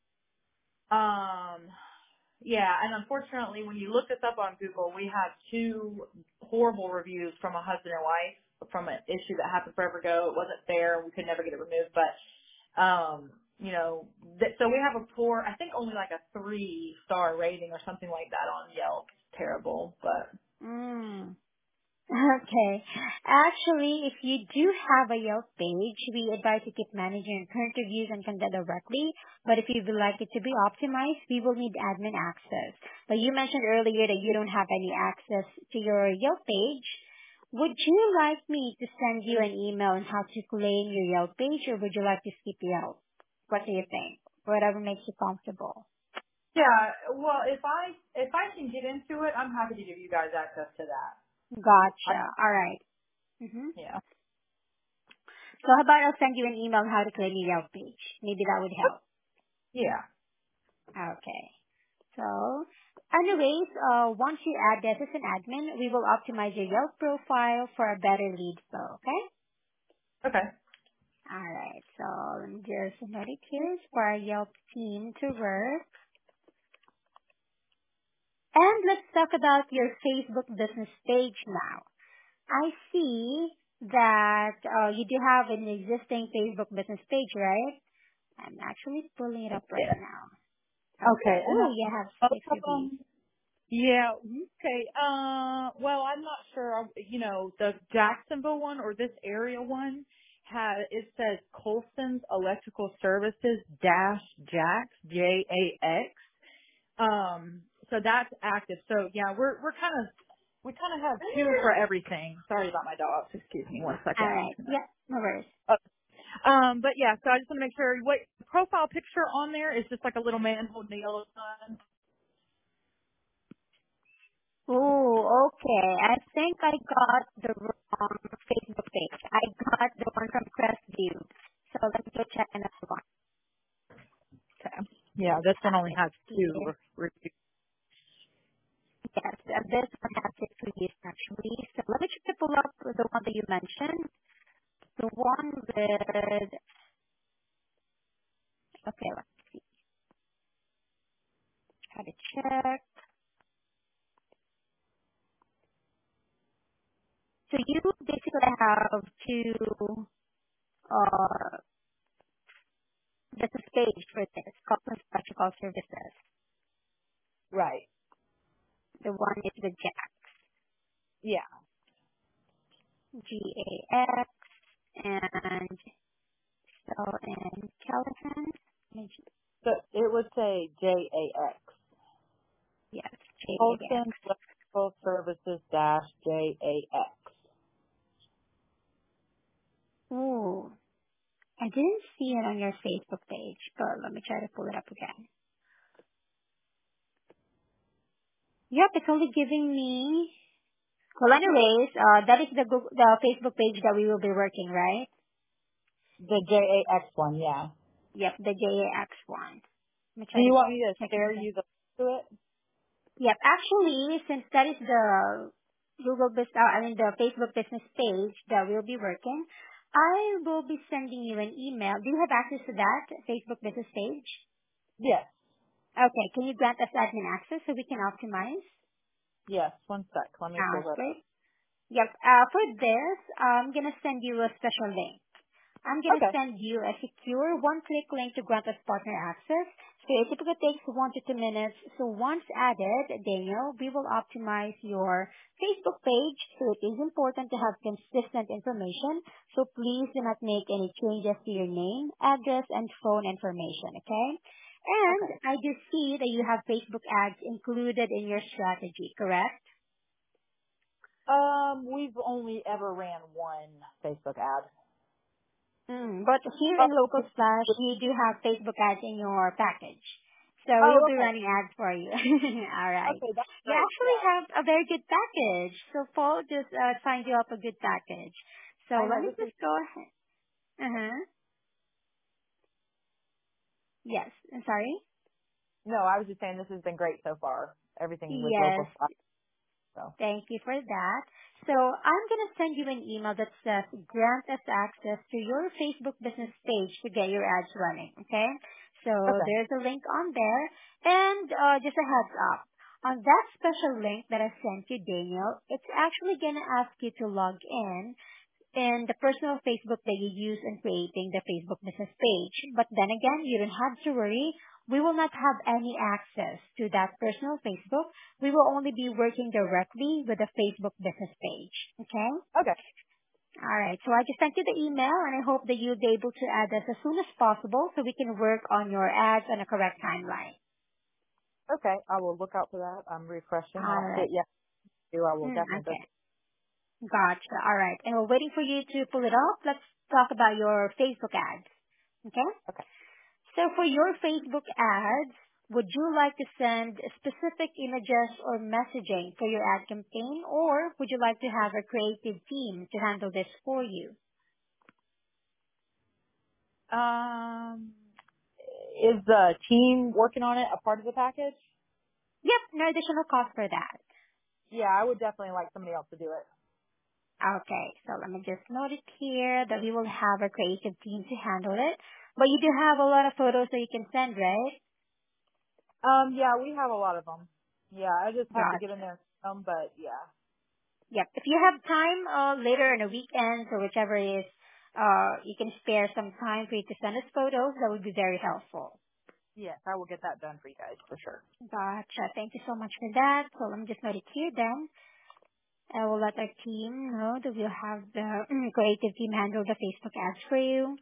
um, yeah. And unfortunately, when you look us up on Google, we have two horrible reviews from a husband and wife from an issue that happened forever ago. It wasn't fair. We could never get it removed, but um, you know, th- so we have a poor, I think only like a three star rating or something like that on Yelp. It's terrible, but Mm. Okay. Actually, if you do have a Yelp page, we advise you keep managing your current reviews and contact directly. But if you would like it to be optimized, we will need admin access. But you mentioned earlier that you don't have any access to your Yelp page. Would you like me to send you an email on how to claim your Yelp page, or would you like to skip Yelp? What do you think? Whatever makes you comfortable. Yeah. Well, if I if I can get into it, I'm happy to give you guys access to that. I, Gotcha. All right. Mm-hmm. yeah. So how about I'll send you an email on how to claim your Yelp page? Maybe that would help. Yeah. Okay. So, anyways, uh, once you add this as an admin, we will optimize your Yelp profile for a better lead flow, okay? Okay. Alright, so let me just note it here for our Yelp team to work. And let's talk about your Facebook business page now. I see that uh, you do have an existing Facebook business page, right? I'm actually pulling it up right Yeah. now. Okay. Okay. And Oh, uh, you have both six of of these. them. Yeah. Mm-hmm. Okay. Uh. Well, I'm not sure. You know, the Jacksonville one or this area one has it says Colson's Electrical Services dash Jax J A X. Um. So that's active. So yeah, we're we're kind of we kind of have two for everything. Sorry about my dogs. Excuse me one second. I'm Alright. just gonna. Yeah, no worries. Oh, um. But yeah. So I just want to make sure what profile picture on there is just like a little man holding a yellow sign. Oh, okay. I think I got the wrong Facebook page. I got the one from Crestview. So let me go check another one. Okay. Yeah, this one Have only it has two here. re- reviews. Yes, uh, this one has six reviews actually. So let me try to pull up the one that you mentioned. The one with, okay, let's try to check. So you basically have two, uh, business page for this, Copeland Electrical Services. Right. The one is the Jack, Yeah. G A X, and so in Callahan, So it would say J A X. yes, J A X. Colson Electrical Services dash J A X. Ooh, I didn't see it on your Facebook page, but let me try to pull it up again. Yep, it's only giving me. Well, anyways, uh, that is the Google, the Facebook page that we will be working, right? The J A X one, yeah. Yep, the J A X one. Let me Do try to you want me to check it share again. you the to it? Yep. Actually, since that is the Google business, uh, I mean the Facebook business page that we'll be working, I will be sending you an email. Do you have access to that Facebook business page? Yes. Okay. Can you grant us admin access so we can optimize? Yes. One sec. Let me pull Sounds that up. great. Yep. Uh, for this, I'm gonna send you a special link. I'm going to Okay. send you a secure one-click link to grant us partner access. So it typically takes one to two minutes. So once added, Daniel, we will optimize your Facebook page. So it is important to have consistent information. So please do not make any changes to your name, address, and phone information, okay? And Okay. I do see that you have Facebook ads included in your strategy, correct? Um, we've only ever ran one Facebook ad. Mm, but here Oh, in Local Splash, you do have Facebook ads in your package. So we'll oh be okay. running ads for you. All right. Okay, that's You great. actually Yeah. have a very good package. So Paul just uh, signed you up a good package. So I let know me this is just go ahead. Uh-huh. Yes. I'm sorry? no, I was just saying this has been great so far. Everything with local Yes. stuff. So Thank you for that. So I'm going to send you an email that says grant us access to your Facebook business page to get your ads running. Okay. So okay. there's a link on there. And uh, just a heads up. On that special link that I sent you, Daniel, it's actually going to ask you to log in and the personal Facebook that you use in creating the Facebook business page. But then again, you don't have to worry. We will not have any access to that personal Facebook. We will only be working directly with the Facebook business page. Okay? Okay. Alright, so I just sent you the email and I hope that you'll be able to add us as soon as possible so we can work on your ads on a correct timeline. Okay. I will look out for that. I'm refreshing. I don't see it Alright. yet. Do I will Mm, definitely go. okay. Gotcha. All right. And we're waiting for you to pull it up. Let's talk about your Facebook ads. Okay? Okay. So for your Facebook ads, would you like to send specific images or messaging for your ad campaign, or would you like to have a creative team to handle this for you? Um, is the team working on it a part of the package? Yep, no additional cost for that. Yeah, I would definitely like somebody else to do it. Okay, so let me just note it here that we will have a creative team to handle it. But you do have a lot of photos that you can send, right? Um, yeah, we have a lot of them. Yeah, I just have to get in Gotcha. there some, but yeah. Yep. If you have time uh, later on the weekends or whichever is, uh, you can spare some time for you to send us photos, that would be very helpful. Yes, I will get that done for you guys for sure. Gotcha. Thank you so much for that. So let me just note it here then. I will let our team know that we'll have the creative team handle the Facebook ads for you.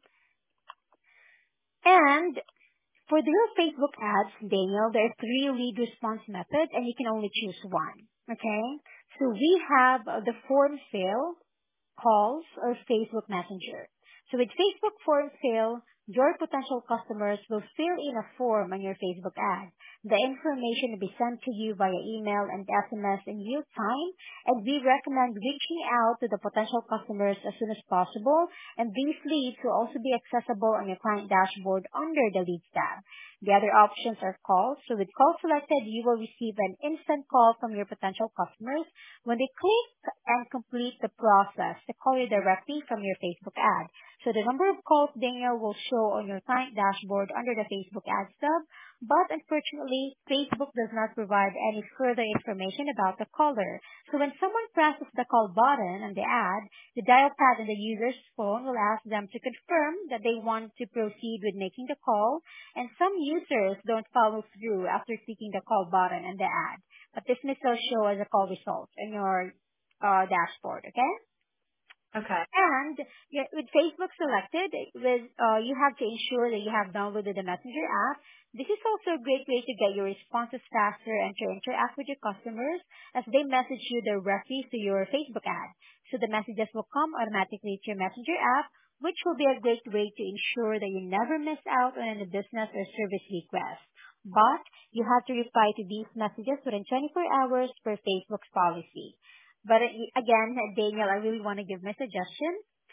And for your Facebook ads, Daniel, there are three lead response methods and you can only choose one. Okay? So we have uh, the form fill, calls, or Facebook Messenger. So with Facebook Form Fill, your potential customers will fill in a form on your Facebook ad. The information will be sent to you via email and S M S in real time, and we recommend reaching out to the potential customers as soon as possible, and these leads will also be accessible on your client dashboard under the Leads tab. The other options are calls. So with calls selected, you will receive an instant call from your potential customers when they click and complete the process to call you directly from your Facebook ad. So the number of calls, Daniel, will show on your client dashboard under the Facebook Ads tab, but unfortunately, Facebook does not provide any further information about the caller. So when someone presses the call button on the ad, the dial pad on the user's phone will ask them to confirm that they want to proceed with making the call, and some users don't follow through after clicking the call button on the ad. But this may still show as a call result in your uh, dashboard, okay? Okay. And yeah, with Facebook selected, with uh, you have to ensure that you have downloaded the Messenger app. This is also a great way to get your responses faster and to interact with your customers as they message you directly to your Facebook ad. So the messages will come automatically to your Messenger app, which will be a great way to ensure that you never miss out on any business or service requests. But you have to reply to these messages within twenty-four hours per Facebook's policy. But uh, again, Daniel, I really want to give my suggestion.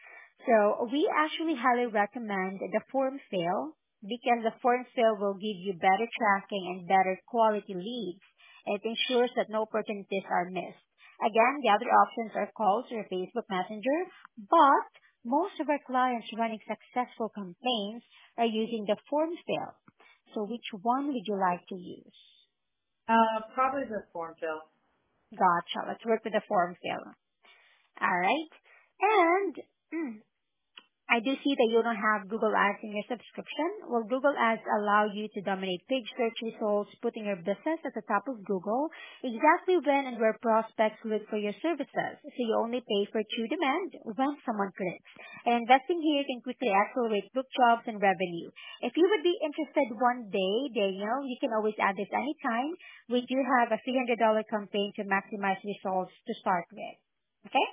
So we actually highly recommend the form fill because the form fill will give you better tracking and better quality leads. And it ensures that no opportunities are missed. Again, the other options are calls or Facebook Messenger, but most of our clients running successful campaigns are using the form fill. So which one would you like to use? Uh, probably the form fill. Gotcha. Let's work with the form fill. All right. And mm, I do see that you don't have Google Ads in your subscription. Well, Google Ads allow you to dominate page search results, putting your business at the top of Google exactly when and where prospects look for your services. So you only pay for true demand when someone clicks. And investing here can quickly accelerate book jobs and revenue. If you would be interested one day, Daniel, you can always add this anytime. We do have a three hundred dollars campaign to maximize results to start with. Okay?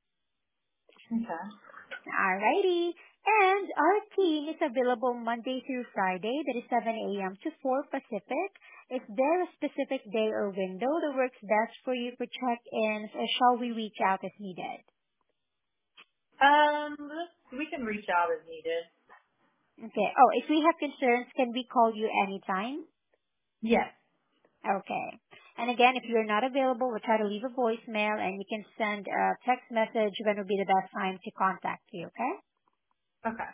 Okay. Alrighty. And our team is available Monday through Friday, that is seven a.m. to four Pacific. Is there a specific day or window that works best for you for check-ins, or shall we reach out as needed? Um, let's- we can reach out as needed. Okay. Oh, if we have concerns, can we call you anytime? Yes. Okay. And again, if you're not available, we'll try to leave a voicemail, and you can send a text message when would be the best time to contact you, okay? Okay.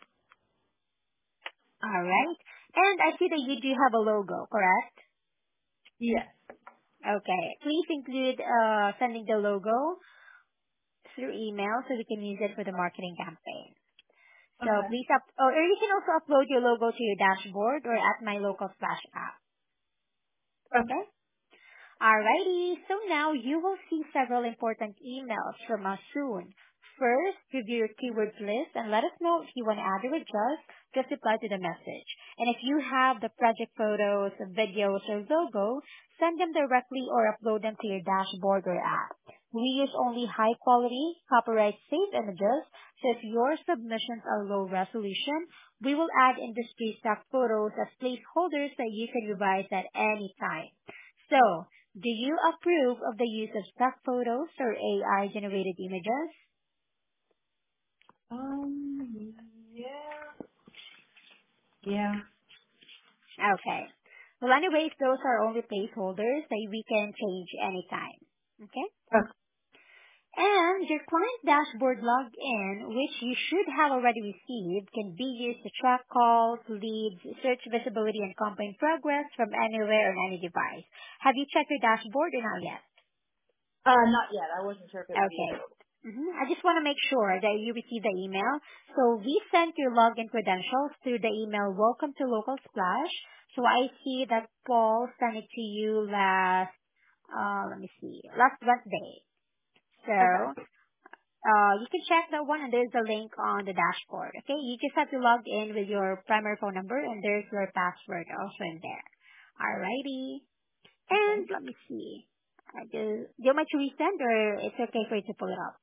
Alright. And I see that you do have a logo, correct? Yes. Okay. Please include uh, sending the logo through email so we can use it for the marketing campaign. So Okay. please up, or you can also upload your logo to your dashboard or at my local Splash app. Okay. Okay? Alrighty. So now you will see several important emails from us soon. First, review your keywords list and let us know if you want to add or adjust. Just reply to the message. And if you have the project photos, videos, or logo, send them directly or upload them to your dashboard or app. We use only high quality, copyright safe images, so if your submissions are low resolution, we will add industry stock photos as placeholders that you can revise at any time. So, do you approve of the use of stock photos or A I generated images? Um, yeah, yeah. Okay. Well, anyways, those are only placeholders that we can change anytime. Okay? Okay. And your client dashboard login, which you should have already received, can be used to track calls, leads, search visibility, and campaign progress from anywhere on any device. Have you checked your dashboard or not yet? Uh, not yet. I wasn't sure if it would be Okay. available. hmm I just want to make sure that you received the email. So we sent your login credentials through the email Welcome to Local Splash. So I see that Paul sent it to you last, uh, let me see, last Wednesday. Okay. So Uh, you can check that one and there's a link on the dashboard. Okay, you just have to log in with your primary phone number and there's your password also in there. Alrighty. Okay. And let me see. I do, do you want me to resend or it's okay for you to pull it up?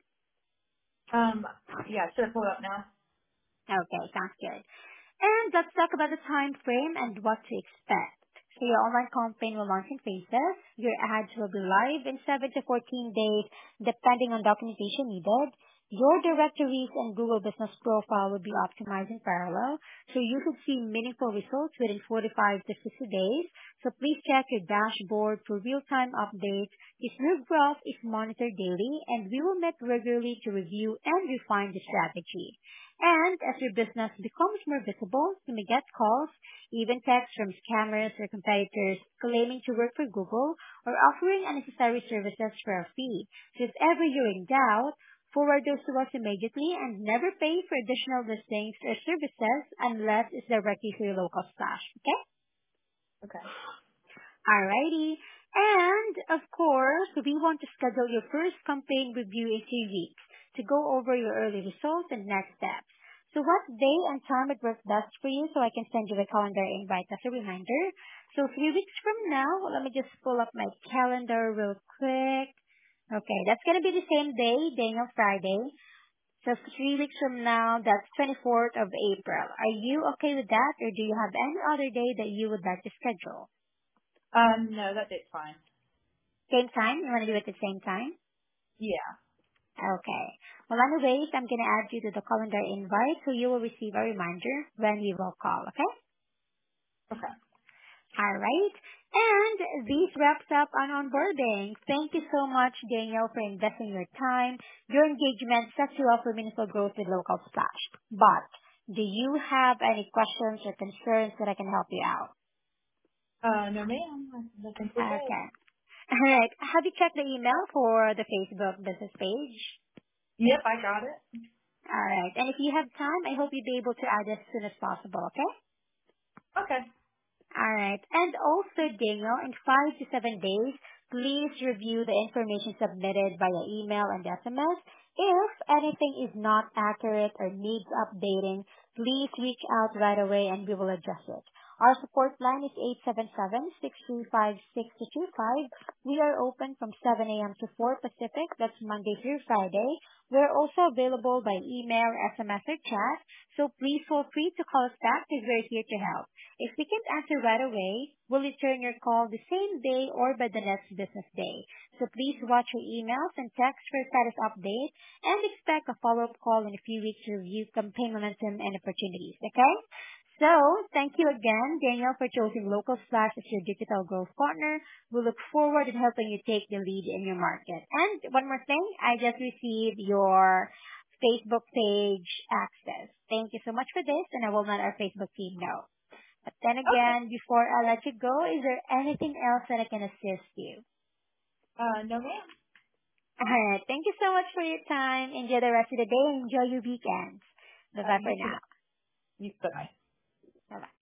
Um, yeah, should I pull it up now? Okay, sounds good. And let's talk about the time frame and what to expect. So your online campaign will launch in phases. Your ads will be live in seven to fourteen days, depending on documentation needed. Your directories and Google Business Profile will be optimized in parallel, so you should see meaningful results within forty-five to sixty days. So please check your dashboard for real-time updates. This new growth is monitored daily, and we will meet regularly to review and refine the strategy. And as your business becomes more visible, you may get calls, even texts from scammers or competitors claiming to work for Google or offering unnecessary services for a fee. So if ever you're in doubt, forward those to us immediately and never pay for additional listings or services unless it's directly to your local stash. Okay? Okay. Alrighty. And of course, we want to schedule your first campaign review in three weeks to go over your early results and next steps. So what day and time would work best for you so I can send you a calendar invite as a reminder. So three weeks from now, let me just pull up my calendar real quick. Okay, that's going to be the same day, Daniel Friday. So three weeks from now, that's twenty-fourth of April. Are you okay with that or do you have any other day that you would like to schedule? Um, no, that date's fine. Same time? You want to do it at the same time? Yeah. Okay. Well, anyways, I'm going to add you to the calendar invite so you will receive a reminder when we will call, okay? Okay. All right. And this wraps up on onboarding. Thank you so much, Daniel, for investing your time. Your engagement sets you up for meaningful growth with Local Splash. But do you have any questions or concerns that I can help you out? Uh, no ma'am. I I think we're good. Okay. All right. Have you checked the email for the Facebook business page? Yep, I got it. All right. And if you have time, I hope you'll be able to add as soon as possible, okay? Okay. All right. And also, Daniel, in five to seven days, please review the information submitted via email and S M S. If anything is not accurate or needs updating, please reach out right away and we will adjust it. Our support line is eight seven seven, six three five, six two two five. We are open from seven a.m. to four Pacific. That's Monday through Friday. We're also available by email, S M S, or chat. So please feel free to call us back because we're here to help. If we can't answer right away, we'll return your call the same day or by the next business day. So please watch your emails and text for status update and expect a follow-up call in a few weeks to review campaign momentum and opportunities, okay? So, thank you again, Daniel, for choosing Local Slash as your digital growth partner. We look forward to helping you take the lead in your market. And one more thing, I just received your Facebook page access. Thank you so much for this, and I will let our Facebook team know. But then Okay. again, before I let you go, is there anything else that I can assist you? Uh, no ma'am. Alright, thank you so much for your time. Enjoy the rest of the day and enjoy your weekends. Uh, Bye-bye you for too. now. You, bye. Bye-bye.